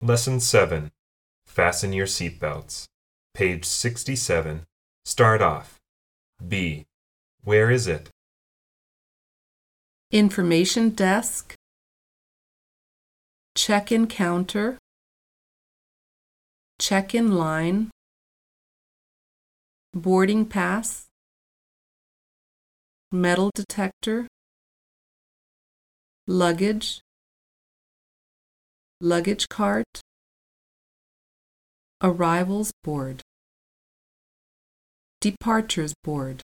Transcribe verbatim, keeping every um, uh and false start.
Lesson seven. Fasten your seatbelts. Page sixty-seven. Start off. B. Where is it? Information desk, check-in counter, check-in line, boarding pass, metal detector, luggage, luggage cart, arrivals board, departures board.